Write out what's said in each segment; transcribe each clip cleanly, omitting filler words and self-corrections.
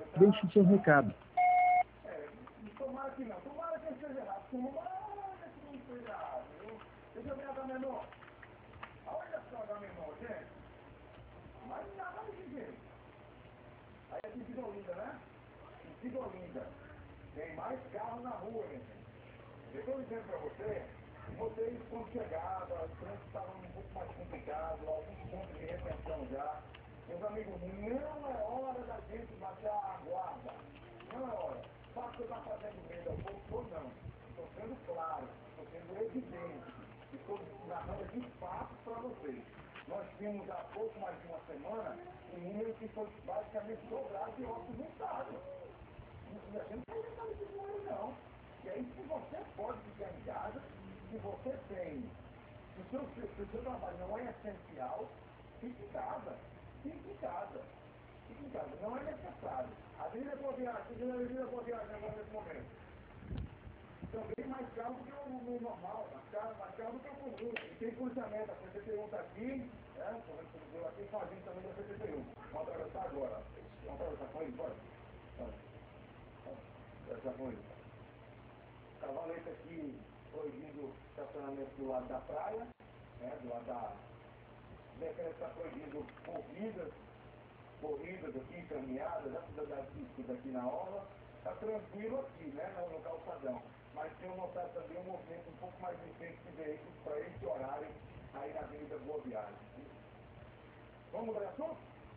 deixe seu recado. Tomara que não. Tomara que esteja errado. Tomara que não esteja errado. Deixa eu ver a menor. Olha só a menor, gente. Mas nada de jeito. Aí é de Olinda, né? De Olinda. Tem mais carro na rua, gente. Eu estou dizendo para vocês, quando chegavam, as trânsito estavam um pouco mais complicado, alguns pontos de retenção já. Meus amigos, não é hora da gente baixar a guarda. Não é hora. Sabe que eu estou fazendo medo ao povo? Não. Estou sendo claro, estou sendo evidente. Estou narrando aqui fatos para vocês. Nós tínhamos há pouco mais de uma semana um número que foi basicamente dobrado de óbitos no estado. E a gente não está nesse número, não. E aí, se você pode ficar em casa, se você tem, se o seu trabalho não é essencial, fique em casa. Fique em casa. Fique em casa. Não é necessário. A Avenida Boa Viagem agora nesse momento. Também mais caro do que o normal, mais caro do que o comum. E tem policiamento, a CCTU está aqui, como aqui com a gente também da CCTU. Vamos atravessar agora. Vamos atravessar com ele, bora. Atravessar com ele. Cavalete aqui proibindo estacionamento do lado da praia, do lado da... Decreto está proibindo corridas aqui, caminhadas, tudo aqui na orla. Está tranquilo aqui, no calçadão. Mas tem notado também um movimento um pouco mais intenso de veículos para esse horário aí na Avenida Boa Viagem. Vamos mudar de assunto?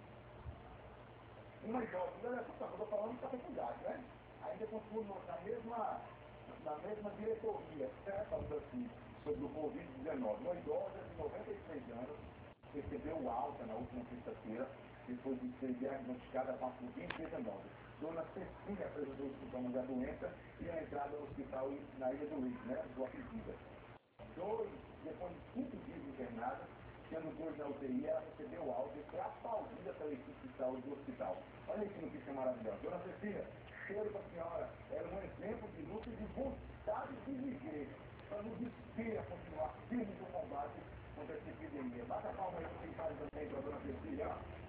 Uma idosa, mudar de assunto, eu estou falando da faculdade, né? Ainda continuo na mesma diretoria, falando assim, sobre o Covid-19. Uma idosa de 96 anos recebeu alta na última sexta-feira, depois de ser diagnosticada com a Covid-19. Dona Cecília apresentou os sintomas da doença e a entrada no hospital na Ilha do Leite, do Apivida. Depois de 5 dias internada, sendo 2 na UTI, ela recebeu alta e foi aplaudida pela equipe de saúde do hospital. Olha que notícia maravilhosa. Dona Cecília, cheiro para a senhora, era um exemplo de luta e de vontade de viver, para nos inspirar a continuar firmes no combate contra essa epidemia. Bata a palma aí para quem faz também, para a Dona Cecília.